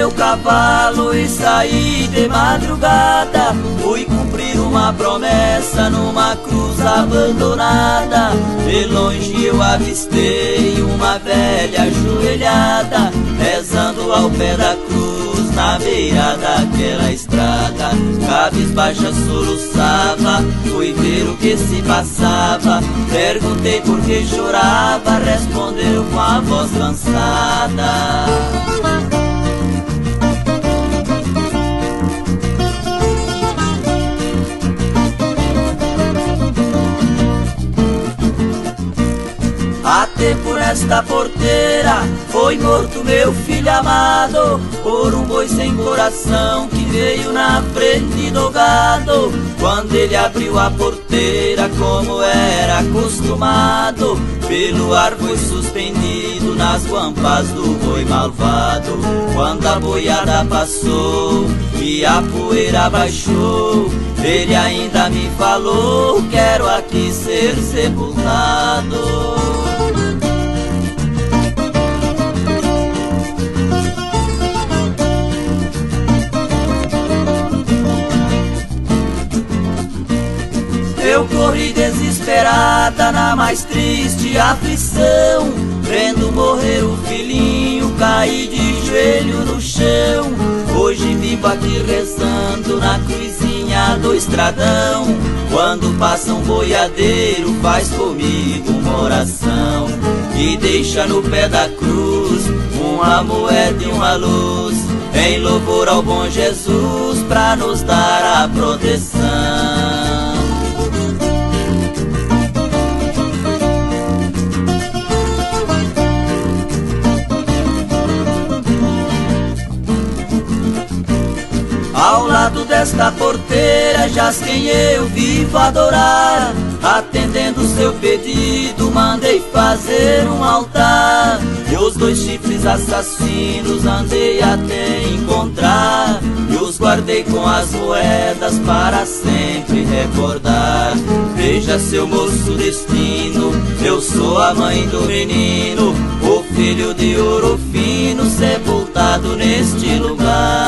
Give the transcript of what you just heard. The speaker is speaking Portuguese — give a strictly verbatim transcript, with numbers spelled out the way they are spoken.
meu cavalo e saí de madrugada. Fui cumprir uma promessa numa cruz abandonada. De longe eu avistei uma velha ajoelhada, rezando ao pé da cruz na beira daquela estrada. Cabisbaixa soluçava, fui ver o que se passava. Perguntei por que chorava, respondeu com a voz cansada: há tempo nesta porteira foi morto meu filho amado, por um boi sem coração que veio na frente do gado. Quando ele abriu a porteira, como era acostumado, pelo ar foi suspendido nas guampas do boi malvado. Quando a boiada passou e a poeira baixou, ele ainda me falou: quero aqui ser sepultado. Eu corri desesperada na mais triste aflição, vendo morrer o filhinho, caí de joelho no chão. Hoje vivo aqui rezando na cruzinha do estradão. Quando passa um boiadeiro, faz comigo uma oração e deixa no pé da cruz uma moeda e uma luz, em louvor ao bom Jesus, pra nos dar a proteção. Ao lado desta porteira jaz quem eu vivo adorar. Atendendo seu pedido, mandei fazer um altar, e os dois chifres assassinos andei até encontrar, e os guardei com as moedas para sempre recordar. Veja seu moço destino, eu sou a mãe do menino, o filho de ouro fino, sepultado neste lugar.